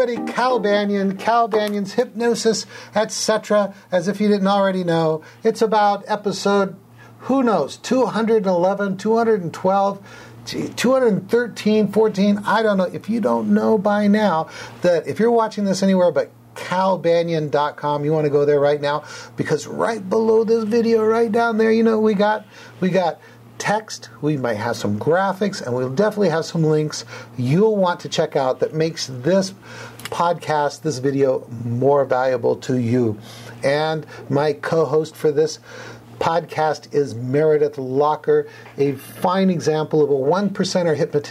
everybody, Cal Banyan, Cal Banyan's Hypnosis, etc. As if you didn't already know, it's about episode, who knows, 211, 212, 213, 14, I don't know. If you don't know by now, that if you're watching this anywhere but calbanyan.com, you want to go there right now, because right below this video, right down there, we got text, we might have some graphics, and we'll definitely have some links you'll want to check out that makes this podcast, this video, more valuable to you. And my co-host for this podcast is Meredith Locker, a fine example of a 1%er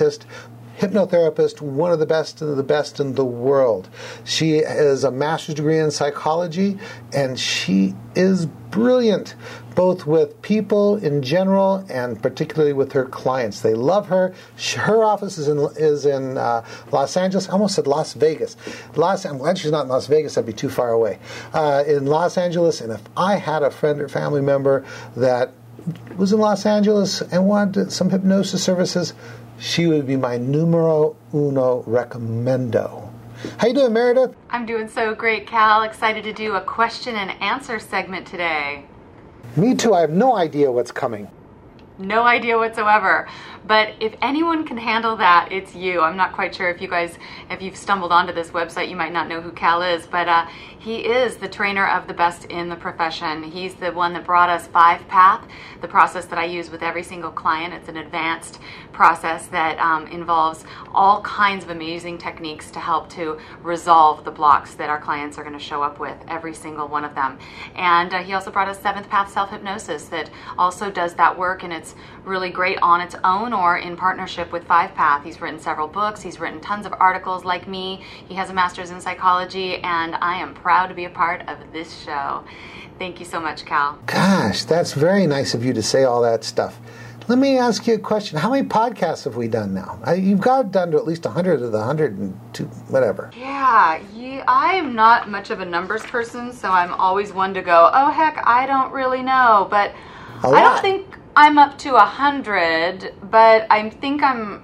hypnotherapist, one of the best in the world. She has a master's degree in psychology, and she is brilliant, both with people in general and particularly with her clients. They love her. Her office is in Los Angeles. I almost said Las Vegas. I'm glad she's not in Las Vegas. That'd be too far away. In Los Angeles, and if I had a friend or family member that was in Los Angeles and wanted some hypnosis services, she would be my numero uno recommendo. How you doing, Meredith? I'm doing so great, Cal. Excited to do a question and answer segment today. Me too. I have no idea what's coming. No idea whatsoever. But if anyone can handle that, it's you. I'm not quite sure if you've stumbled onto this website, you might not know who Cal is, but he is the trainer of the best in the profession. He's the one that brought us 5-Path, the process that I use with every single client. It's an advanced process that involves all kinds of amazing techniques to help to resolve the blocks that our clients are going to show up with, every single one of them. And he also brought us 7th-Path Self-Hypnosis that also does that work, and it's really great on its own or in partnership with 5-Path. He's written several books. He's written tons of articles like me. He has a master's in psychology, and I am proud to be a part of this show. Thank you so much, Cal. Gosh, that's very nice of you to say all that stuff. Let me ask you a question. How many podcasts have we done now? You've got done to at least 100 of the 102, whatever. Yeah, I am not much of a numbers person, so I'm always one to go, oh, heck, I don't really know. But I don't think I'm up to 100, but I think I'm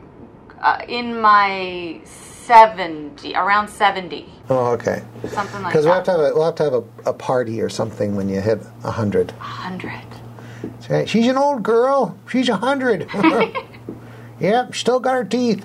in my 70, around 70. Oh, okay. Something like that. Because we'll have to have a party or something when you hit 100. 100. She's an old girl. She's 100. Yep, still got her teeth.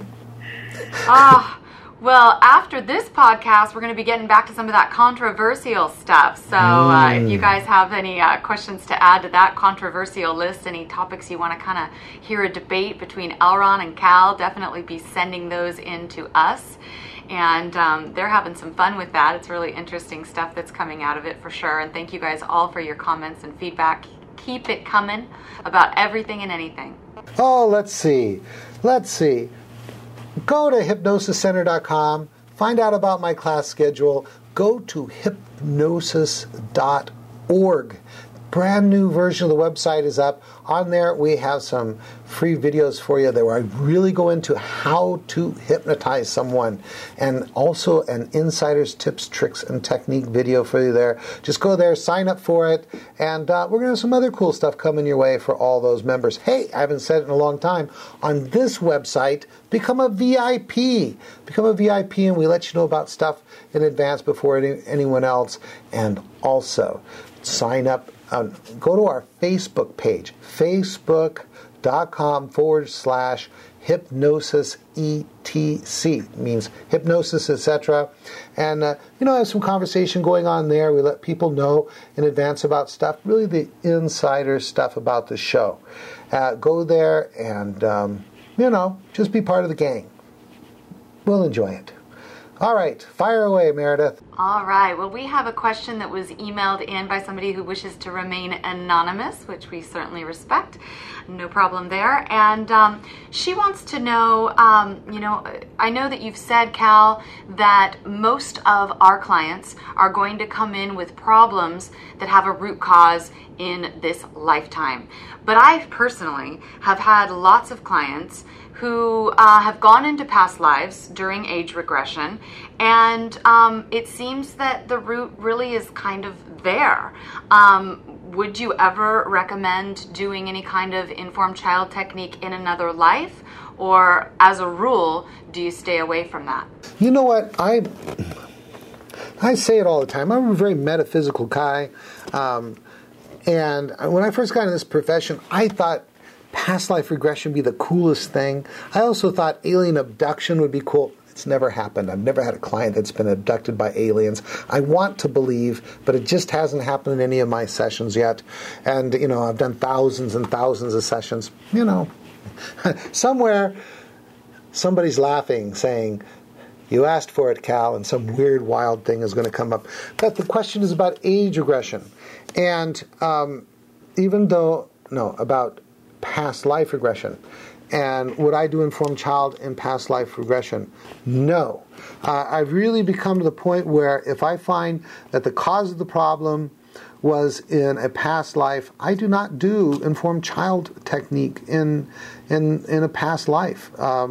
Well, after this podcast, we're going to be getting back to some of that controversial stuff. So if you guys have any questions to add to that controversial list, any topics you want to kind of hear a debate between Elron and Cal, definitely be sending those in to us. And they're having some fun with that. It's really interesting stuff that's coming out of it for sure. And thank you guys all for your comments and feedback. Keep it coming about everything and anything. Oh, let's see. Go to hypnosiscenter.com, find out about my class schedule, go to hypnosis.org. Brand new version of the website is up. On there, we have some free videos for you where I really go into how to hypnotize someone, and also an insider's tips, tricks, and technique video for you there. Just go there, sign up for it, and we're going to have some other cool stuff coming your way for all those members. Hey, I haven't said it in a long time. On this website, become a VIP. Become a VIP, and we let you know about stuff in advance before anyone else. And also, sign up. Go to our Facebook page, facebook.com/hypnosis etc. Means hypnosis, etc. And have some conversation going on there. We let people know in advance about stuff, really the insider stuff about the show. Go there and just be part of the gang. We'll enjoy it. All right, fire away, Meredith. All right, well, we have a question that was emailed in by somebody who wishes to remain anonymous, which we certainly respect. No problem there. And she wants to know, I know that you've said, Cal, that most of our clients are going to come in with problems that have a root cause in this lifetime. But I personally have had lots of clients who have gone into past lives during age regression, and it seems that the root really is kind of there. would you ever recommend doing any kind of informed child technique in another life? Or as a rule, do you stay away from that? You know what? I say it all the time. I'm a very metaphysical guy. And when I first got into this profession, I thought past life regression would be the coolest thing. I also thought alien abduction would be cool. It's never happened. I've never had a client that's been abducted by aliens. I want to believe, but it just hasn't happened in any of my sessions yet. And, I've done thousands and thousands of sessions. Somewhere, somebody's laughing, saying, "You asked for it, Cal," and some weird, wild thing is going to come up. But the question is about age regression. And about past life regression. And would I do informed child in past life regression? No. I've really become to the point where if I find that the cause of the problem was in a past life, I do not do informed child technique in a past life.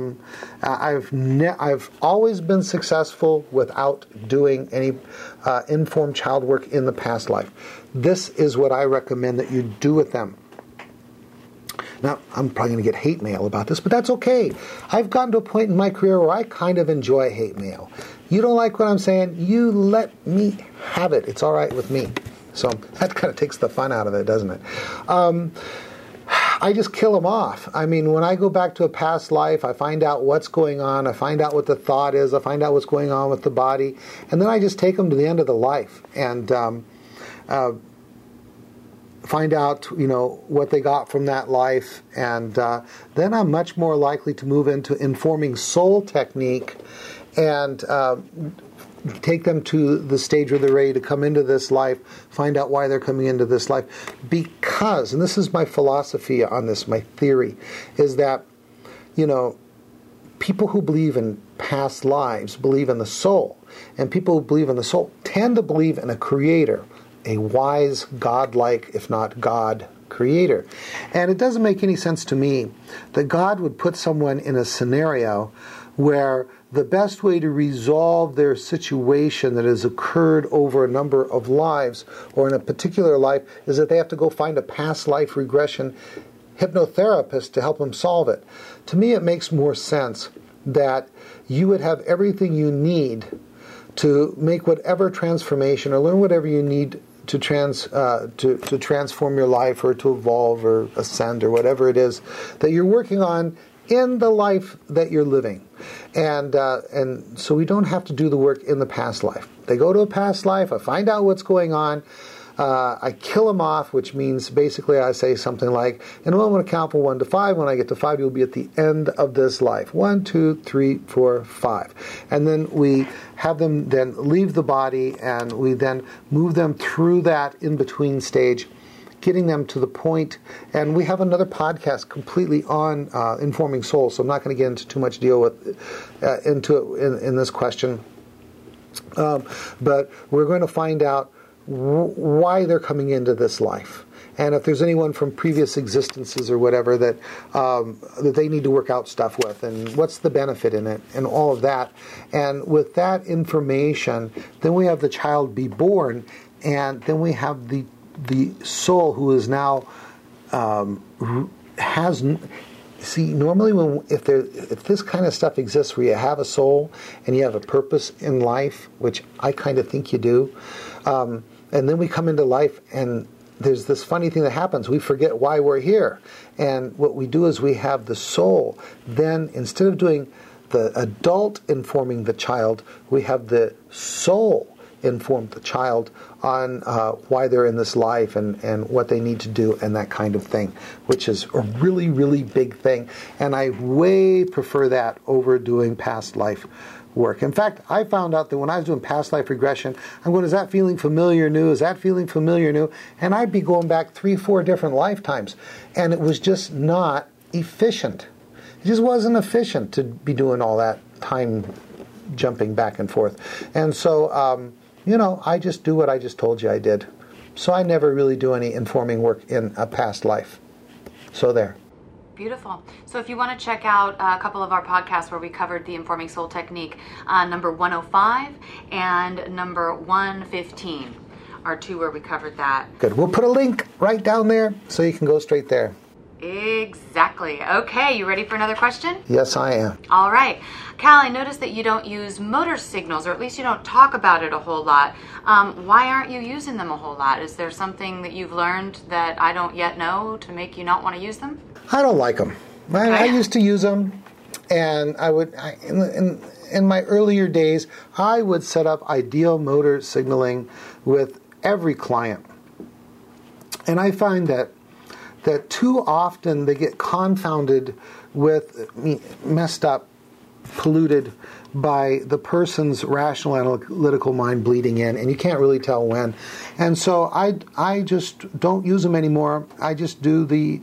I've always been successful without doing any informed child work in the past life. This is what I recommend that you do with them. Now, I'm probably going to get hate mail about this, but that's okay. I've gotten to a point in my career where I kind of enjoy hate mail. You don't like what I'm saying? You let me have it. It's all right with me. So that kind of takes the fun out of it, doesn't it? I just kill them off. I mean, when I go back to a past life, I find out what's going on. I find out what the thought is. I find out what's going on with the body. And then I just take them to the end of the life and find out, what they got from that life. And then I'm much more likely to move into informing soul technique and take them to the stage where they're ready to come into this life, find out why they're coming into this life. Because, and this is my philosophy on this, my theory, is that, people who believe in past lives believe in the soul. And people who believe in the soul tend to believe in a creator, a wise, godlike, if not God, creator. And it doesn't make any sense to me that God would put someone in a scenario where the best way to resolve their situation that has occurred over a number of lives or in a particular life is that they have to go find a past life regression hypnotherapist to help them solve it. To me, it makes more sense that you would have everything you need to make whatever transformation or learn whatever you need to transform your life or to evolve or ascend or whatever it is that you're working on in the life that you're living. And so we don't have to do the work in the past life. They go to a past life, I find out what's going on, I kill them off, which means basically I say something like, and I'm going to count from 1 to 5. When I get to 5, you'll be at the end of this life. 1, 2, 3, 4, 5. And then we have them then leave the body, and we then move them through that in-between stage, getting them to the point, and we have another podcast completely on informing soul, so I'm not going to get into too much deal with into it in this question. But we're going to find out why they're coming into this life, and if there's anyone from previous existences or whatever that they need to work out stuff with, and what's the benefit in it, and all of that. And with that information, then we have the child be born, and then we have the soul who is now normally if this kind of stuff exists where you have a soul and you have a purpose in life, which I kind of think you do, and then we come into life and there's this funny thing that happens. We forget why we're here. And what we do is we have the soul. Then instead of doing the adult informing the child, we have the soul inform the child on why they're in this life and what they need to do and that kind of thing, which is a really, really big thing. And I way prefer that over doing past life work. In fact, I found out that when I was doing past life regression, I'm going, is that feeling familiar new? Is that feeling familiar new? And I'd be going back 3-4 different lifetimes. And it was just not efficient. It just wasn't efficient to be doing all that time jumping back and forth. And so, I just do what I just told you I did. So I never really do any informing work in a past life. So there. Beautiful. So if you want to check out a couple of our podcasts where we covered the Informing Soul Technique, number 105 and number 115 are two where we covered that. Good. We'll put a link right down there so you can go straight there. Exactly. Okay, you ready for another question? Yes, I am. All right. Cal, I noticed that you don't use motor signals, or at least you don't talk about it a whole lot. Why aren't you using them a whole lot? Is there something that you've learned that I don't yet know to make you not want to use them? I don't like them. I used to use them, and in my earlier days, I would set up ideal motor signaling with every client. And I find that too often they get confounded with, messed up, polluted by the person's rational analytical mind bleeding in, and you can't really tell when. And so I just don't use them anymore. I just do the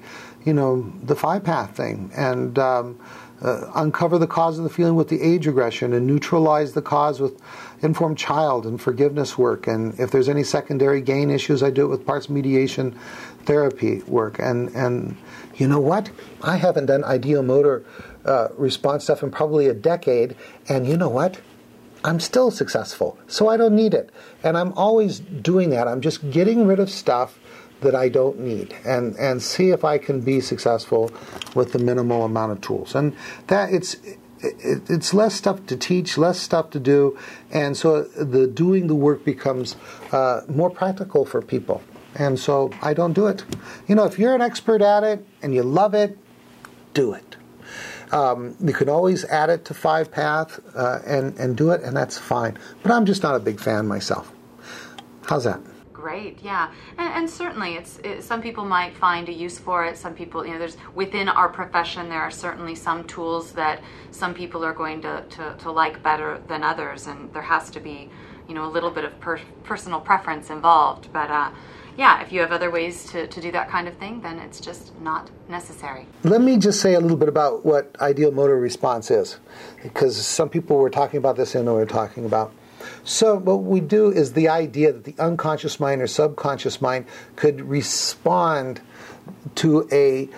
5-path thing and uncover the cause of the feeling with the age regression and neutralize the cause with informed child and forgiveness work. And if there's any secondary gain issues, I do it with parts mediation therapy work. And you know what? I haven't done ideal motor response stuff in probably a decade, and you know what? I'm still successful, so I don't need it. And I'm always doing that. I'm just getting rid of stuff that I don't need, and see if I can be successful with the minimal amount of tools. And that it's less stuff to teach, less stuff to do, and so the doing the work becomes more practical for people. And so I don't do it. If you're an expert at it and you love it, do it. You can always add it to 5-path and do it, and that's fine. But I'm just not a big fan myself. How's that? Great, yeah, and certainly it's some people might find a use for it. Some people, there's within our profession there are certainly some tools that some people are going to like better than others, and there has to be a little bit of personal preference involved. But yeah, if you have other ways to do that kind of thing, then it's just not necessary. Let me just say a little bit about what ideal motor response is, because some people were talking about this and we're talking about. So what we do is the idea that the unconscious mind or subconscious mind could respond to a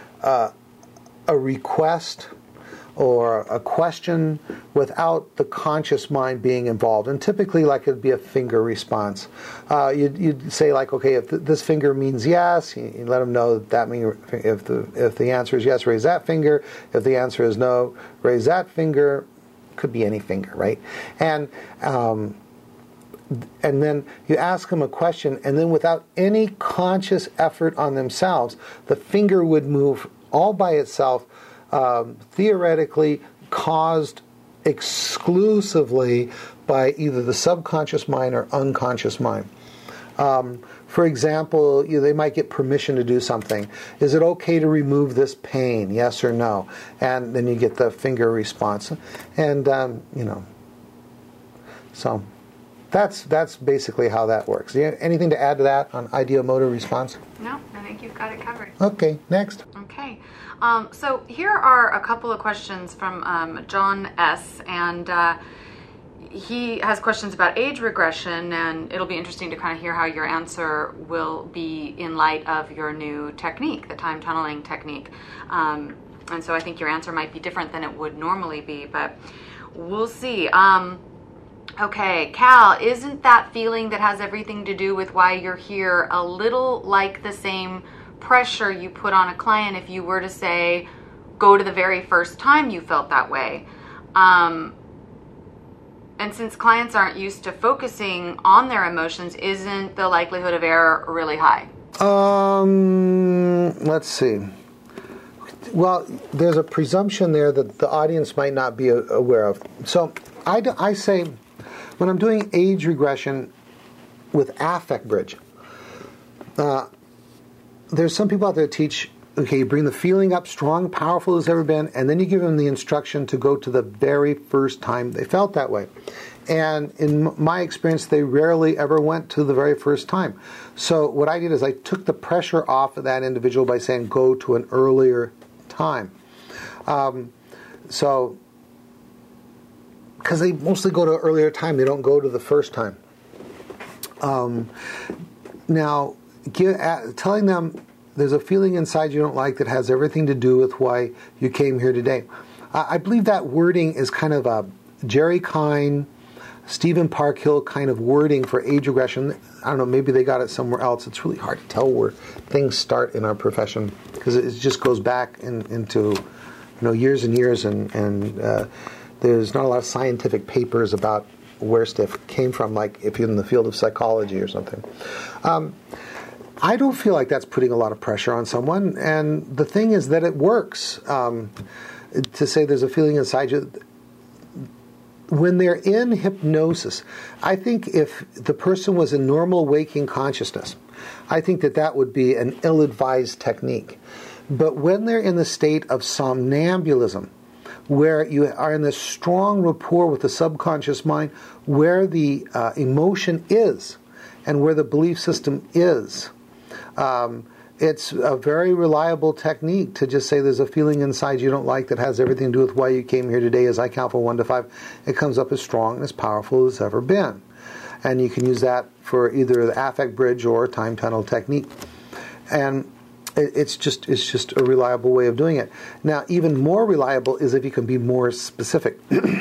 request or a question without the conscious mind being involved. And typically, like, it'd be a finger response. You'd say, like, okay, if this finger means yes, you let them know that means if the answer is yes, raise that finger. If the answer is no, raise that finger. Could be any finger, right? And then you ask them a question, and then without any conscious effort on themselves, the finger would move all by itself, theoretically caused exclusively by either the subconscious mind or unconscious mind. For example, they might get permission to do something. Is it okay to remove this pain? Yes or no? And then you get the finger response. And, so that's basically how that works. Anything to add to that on ideal motor response? No, I think you've got it covered. Okay, next. Okay. So here are a couple of questions from John S. And he has questions about age regression, and it'll be interesting to kind of hear how your answer will be in light of your new technique, the time tunneling technique. And so I think your answer might be different than it would normally be, but we'll see. Okay, Cal, isn't that feeling that has everything to do with why you're here a little like the same pressure you put on a client if you were to say, go to the very first time you felt that way? And since clients aren't used to focusing on their emotions, isn't the likelihood of error really high? Let's see. Well, there's a presumption there that the audience might not be aware of. So I say, when I'm doing age regression with affect bridge, there's some people out there that teach, okay, you bring the feeling up strong, powerful as ever been, and then you give them the instruction to go to the very first time they felt that way. And in my experience, they rarely ever went to the very first time. So what I did is I took the pressure off of that individual by saying, go to an earlier time. Because they mostly go to an earlier time, they don't go to the first time. Now, telling them there's a feeling inside you don't like that has everything to do with why you came here today. I believe that wording is kind of a Jerry Kine Stephen Parkhill kind of wording for age regression. I don't know, maybe they got it somewhere else. It's really hard to tell where things start in our profession because it just goes back into years and years, and there's not a lot of scientific papers about where stuff came from, like if you're in the field of psychology or something. I don't feel like that's putting a lot of pressure on someone, and the thing is that it works. To say there's a feeling inside you, when they're in hypnosis, I think if the person was in normal waking consciousness, I think that would be an ill-advised technique. But when they're in the state of somnambulism, where you are in this strong rapport with the subconscious mind, where the emotion is and where the belief system is, it's a very reliable technique to just say there's a feeling inside you don't like that has everything to do with why you came here today. As I count from 1 to 5, it comes up as strong and as powerful as it's ever been. And you can use that for either the affect bridge or time tunnel technique. And it's just a reliable way of doing it. Now, even more reliable is if you can be more specific.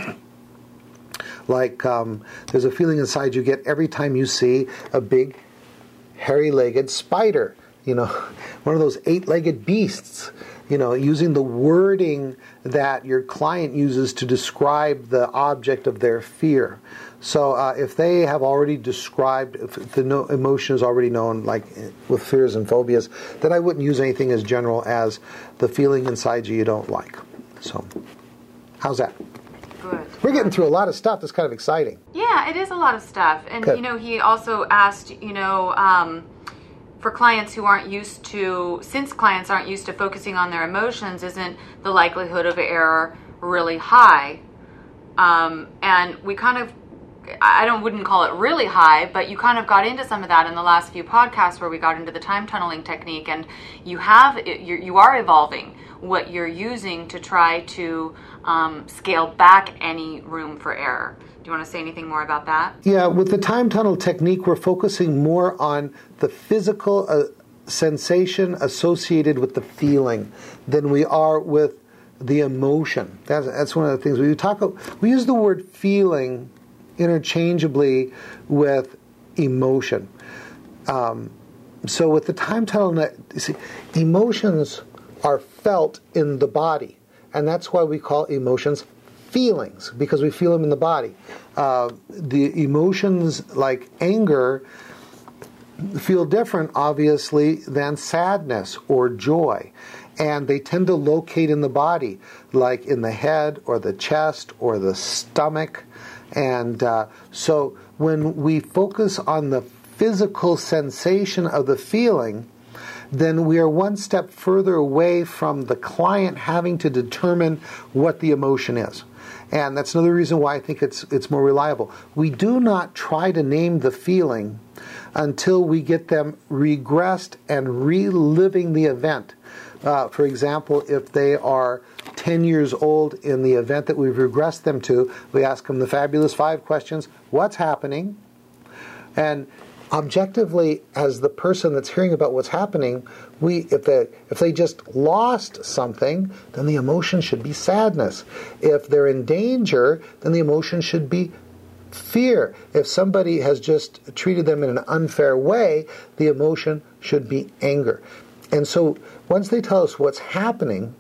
Like there's a feeling inside you get every time you see a big hairy-legged spider. One of those 8-legged beasts, using the wording that your client uses to describe the object of their fear. So if they have already described, if the emotion is already known, like with fears and phobias, then I wouldn't use anything as general as the feeling inside you don't like. So, how's that? Good. We're getting through a lot of stuff that's kind of exciting. Yeah, it is a lot of stuff. And, Good. He also asked, for clients who aren't used to, since clients aren't used to focusing on their emotions, isn't the likelihood of error really high? And we kind of, wouldn't call it really high, but you kind of got into some of that in the last few podcasts where we got into the time tunneling technique, and you are evolving what you're using to try to scale back any room for error. Do you want to say anything more about that? Yeah, with the time tunnel technique, we're focusing more on the physical sensation associated with the feeling than we are with the emotion. That's one of the things. We use the word feeling interchangeably with emotion. So with the time tunnel, you see, emotions are felt in the body, and that's why we call emotions feelings, because we feel them in the body. The emotions like anger feel different, obviously, than sadness or joy. And they tend to locate in the body, like in the head or the chest or the stomach. And so when we focus on the physical sensation of the feeling, then we are one step further away from the client having to determine what the emotion is. And that's another reason why I think it's more reliable. We do not try to name the feeling until we get them regressed and reliving the event. For example, if they are 10 years old in the event that we've regressed them to, we ask them the fabulous 5 questions. What's happening? And objectively, as the person that's hearing about what's happening, if they just lost something, then the emotion should be sadness. If they're in danger, then the emotion should be fear. If somebody has just treated them in an unfair way, the emotion should be anger. And so once they tell us what's happening,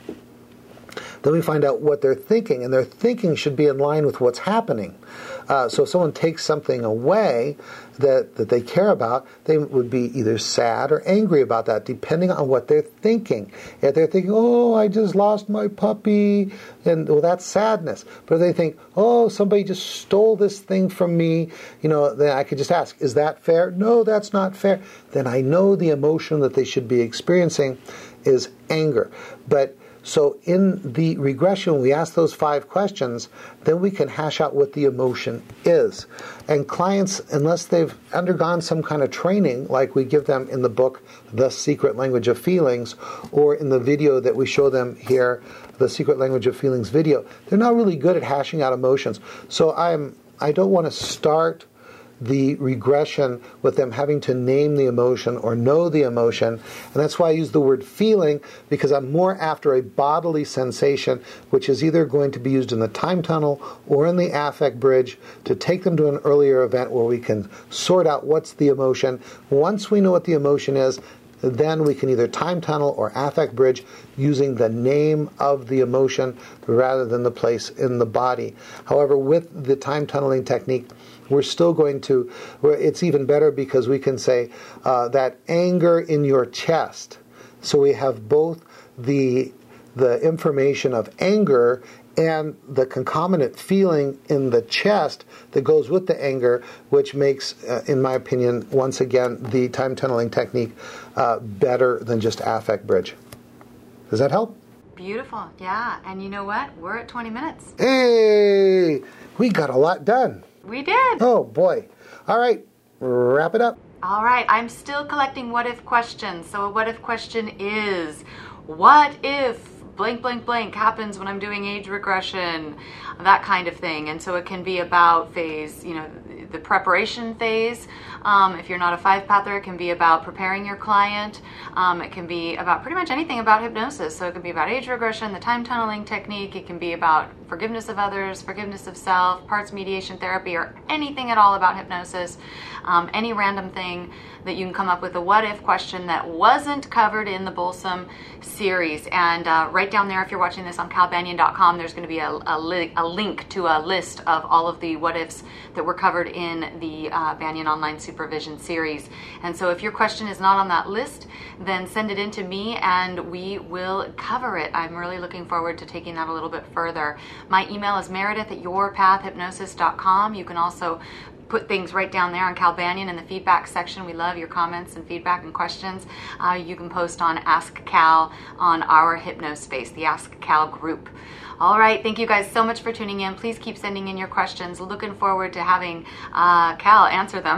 then we find out what they're thinking, and their thinking should be in line with what's happening. So if someone takes something away that they care about, they would be either sad or angry about that, depending on what they're thinking. If they're thinking, oh, I just lost my puppy, and well, that's sadness. But if they think, oh, somebody just stole this thing from me, then I could just ask, is that fair? No, that's not fair. Then I know the emotion that they should be experiencing is anger. But so in the regression, we ask those 5 questions, then we can hash out what the emotion is. And clients, unless they've undergone some kind of training, like we give them in the book, The Secret Language of Feelings, or in the video that we show them here, The Secret Language of Feelings video, they're not really good at hashing out emotions. So I don't want to start the regression with them having to name the emotion or know the emotion. And that's why I use the word feeling, because I'm more after a bodily sensation, which is either going to be used in the time tunnel or in the affect bridge to take them to an earlier event where we can sort out what's the emotion. Once we know what the emotion is, then we can either time tunnel or affect bridge using the name of the emotion rather than the place in the body. However, with the time tunneling technique, we're still going to, it's even better because we can say that anger in your chest. So we have both the information of anger and the concomitant feeling in the chest that goes with the anger, which makes, in my opinion, once again, the time tunneling technique better than just affect bridge. Does that help? Beautiful, yeah. And you know what? We're at 20 minutes. Hey, we got a lot done. We did. Oh, boy. All right, wrap it up. All right, I'm still collecting what if questions. So a what if question is, what if blank, blank, blank happens when I'm doing age regression, that kind of thing. And so it can be about phase, the preparation phase. If you're not a five-pather, it can be about preparing your client. It can be about pretty much anything about hypnosis. So it can be about age regression, the time tunneling technique. It can be about forgiveness of others, forgiveness of self, parts mediation therapy, or anything at all about hypnosis. Any random thing that you can come up with a what if question that wasn't covered in the Bolsum series. And right down there, if you're watching this on calbanyan.com, there's going to be a link to a list of all of the what ifs that were covered in the Banyan Online Supervision series. And so if your question is not on that list, then send it in to me and we will cover it. I'm really looking forward to taking that a little bit further. My email is meredith@yourpathhypnosis.com. You can also put things right down there on Cal Banyan in the feedback section. We love your comments and feedback and questions. You can post on Ask Cal on our Hypnospace, the Ask Cal group. All right, thank you guys so much for tuning in. Please keep sending in your questions. Looking forward to having Cal answer them.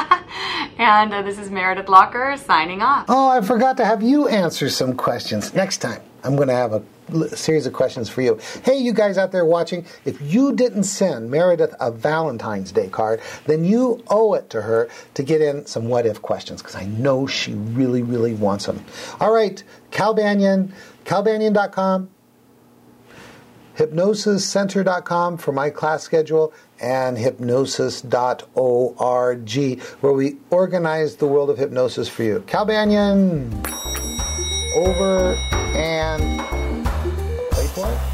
And this is Meredith Locker signing off. Oh, I forgot to have you answer some questions. Next time, I'm going to have a series of questions for you. Hey, you guys out there watching, if you didn't send Meredith a Valentine's Day card, then you owe it to her to get in some what-if questions, because I know she really, really wants them. All right, Cal Banyan, calbanyan.com, hypnosiscenter.com for my class schedule, and hypnosis.org, where we organize the world of hypnosis for you. Cal Banyan, over and wait for it.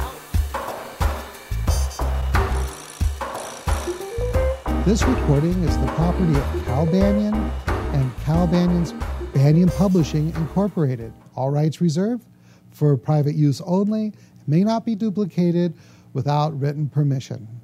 This recording is the property of Cal Banyan and Cal Banyan's Banyan Publishing Incorporated. All rights reserved for private use only. May not be duplicated without written permission.